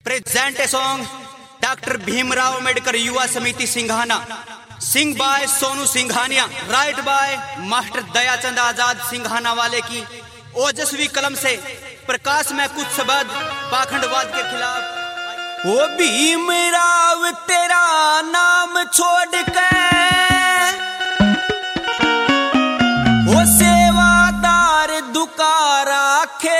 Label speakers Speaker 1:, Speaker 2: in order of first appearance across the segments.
Speaker 1: present a song Dr. Bhimrao Ambedkar Yuva Samiti Singhana, sing by Sonu Singhania, write by Master Dayachand Azad Singhana वाले की ओजस्वी कलम से प्रकाश में कुछ शब्द पाखंडवाद के खिलाफ।
Speaker 2: ओ भीमराव तेरा नाम छोड़ के ओ सेवादार दुका राखे,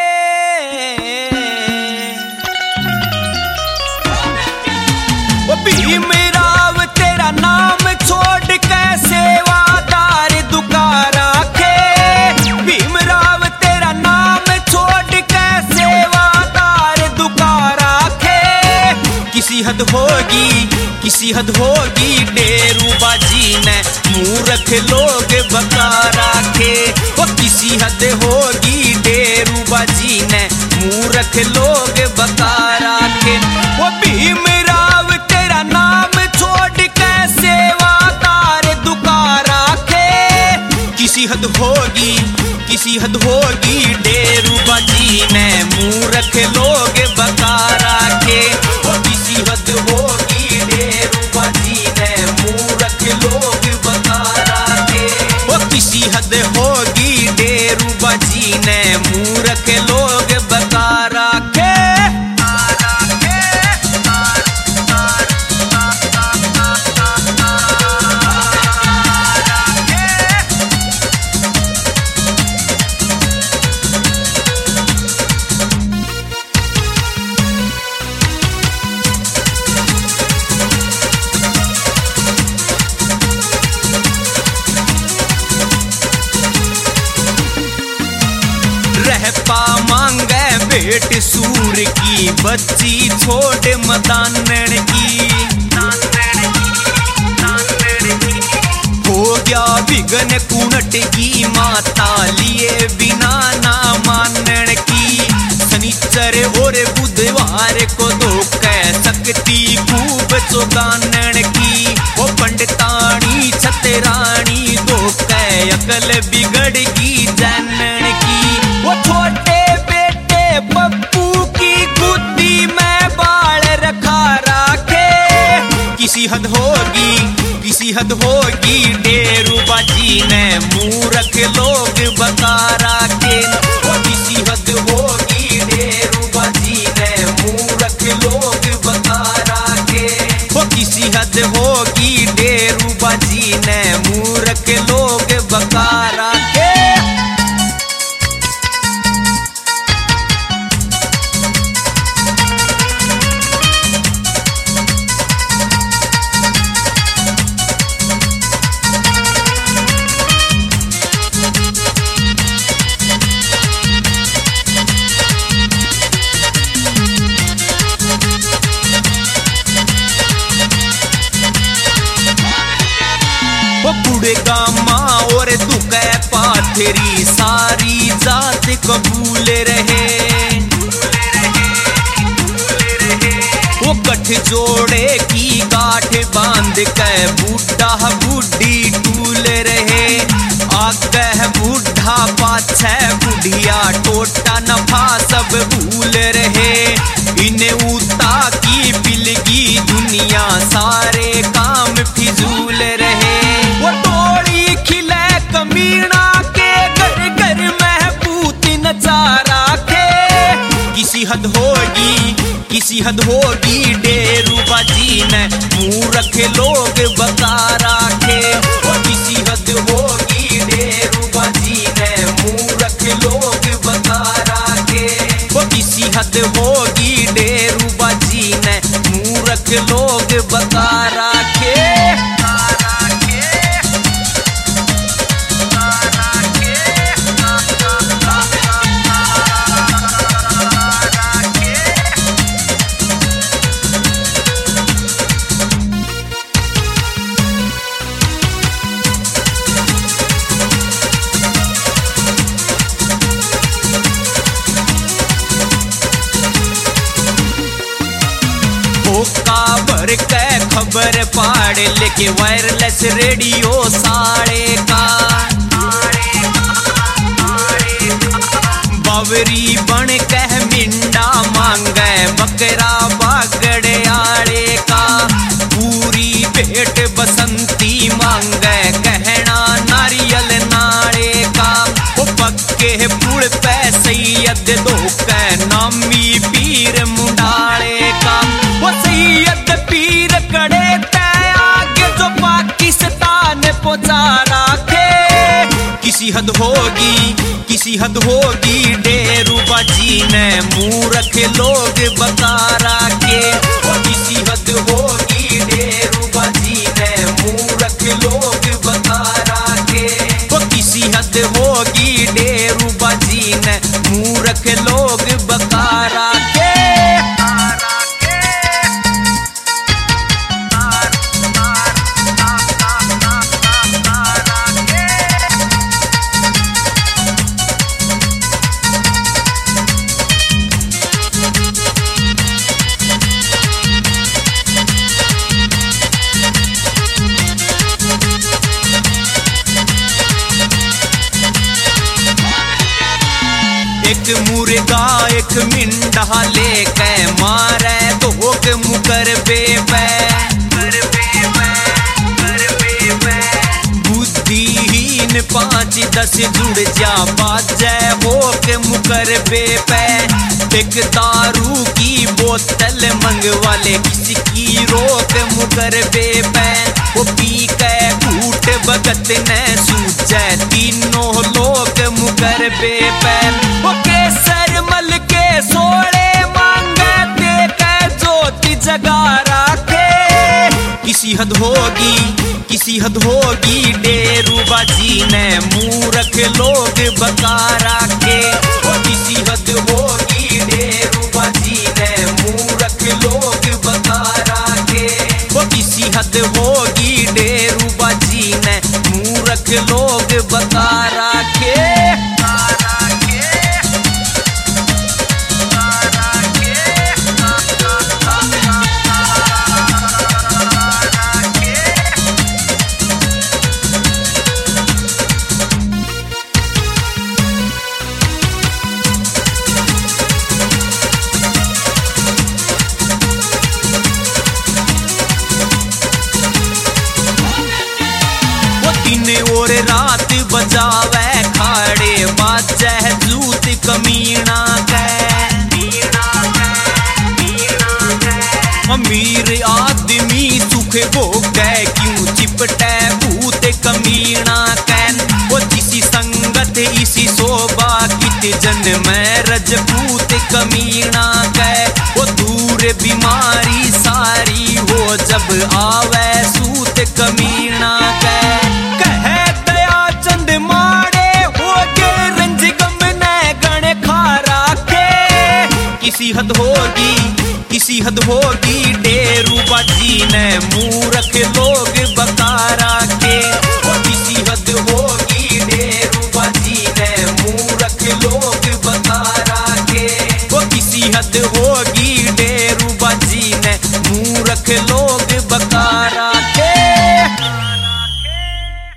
Speaker 2: ओ भीमराव तेरा नाम छोड़ के सेवादार दुका राखे, भीमराव तेरा नाम छोड़ के सेवादार दुका राखे। किसी हद होगी डेरूबाजी ने मूर्ख लोग बका राखे, वो किसी हद होगी डेरूबाजी ने मूर्ख लोग बका राखे। वो भीमराव तेरा नाम छोड़ के सेवादार दुका राखे, किसी हद होगी डेरूबाजी ने मूर्ख लोग बका राखे, वो किसी हद होगी डेरूबाजी ने मूर्ख लोग बका राखे, वो किसी हद होगी डेरूबाजी ने मूर्ख लोग बका राखे। रहपा मांगे बेट सूर की बच्ची छोड़ मदानन की, हो गया विघन कुनट की माता लिए बिना ना मानन की। शनिचर और बुधवार को दो कह सकती खूब चौगानन की, वो पंडितानी छतरानी दो कह अकल बिगड़गी जानन की। वो छोटे बेटे पप्पू की गुद्दी में बाल रखा राखे, किसी हद होगी डेरूबाजी ने मूर्ख लोग बका राखे, वो किसी हद होगी डेरूबाजी ने मूर्ख लोग बका राखे, वो किसी हद होगी डेरूबाजी ने मूर्ख लोग बका राखे। गामा और दुकै पाथरी सारी जात कबूल रहे, वो गठ जोड़े की गाठ बांध के बूढ़ा बूढ़ी टूल रहे। आगे बूढ़ा पाछे बुढ़िया टोटा नफा सब भूल रहे, इन्हें उता की पिलगी दुनिया सारे काम फिजूल रहे। वो टोली खिले कमीना के घर घर में पूत नचा राखे, किसी हद होगी डेरूबाजी ने मूर्ख लोग बका राखे, वो किसी हद होगी डेरूबाजी ने मूर्ख लोग बका राखे, वो किसी हद होगी डेरूबाजी ने मूर्ख लोग बका राखे। भर के खबर पाड़ लेके वायरलेस रेडियो साड़े का, बावरी बन कह मिंडा मांगे बकरा सैयद धोखे नामी पीर मुंडाले का। वो सैयद पीर कड़े तय आगे जो पाकिस्तान पहुंचा रखे। किसी हद होगी डेरूबाजी ने मूर्ख लोग बकारा के। वो किसी हद होगी डेरूबाजी ने मूर्ख लोग बकारा के। वो किसी हद होगी डेरूबाजी ने मूर्ख लोग बकारा के। एक मुर्गा एक मिंडा लेके मारे धोख मुकर बेपै। बुद्धिहीन 5-10 जुड़ जा बाजे होके मुकर बेपै। एक दारू की बोतल मंगवा ले किसकी रोक मुकर बेपै। वो पी के घूट भगत ने सूझे तीनों लोग मुकर बेपै। वो केसर मल के सोड़े मांगे देके ज्योति जगा रखे। किसी हद होगी डेरूबाजी ने मूर्ख लोग बकारा के। वो किसी हद होगी डेरूबाजी ने मूर्ख लोग बकारा के। वो किसी हद होगी डेरूबाजी ने मूर्ख लोग बकारा के। और रात बजावे खाड़े बाजे जूत कमीना के। अमीर आदमी सुख भोगे क्यों चिपटे भूत कमीना के। वो जिसी संगत इसी शोभा कित जन में रजपूत कमीना के। वो दूर बीमारी सारी हो जब आवे सूत कमीना के। किसी हद होगी डेरूबाजी ने मूर्ख लोग बका।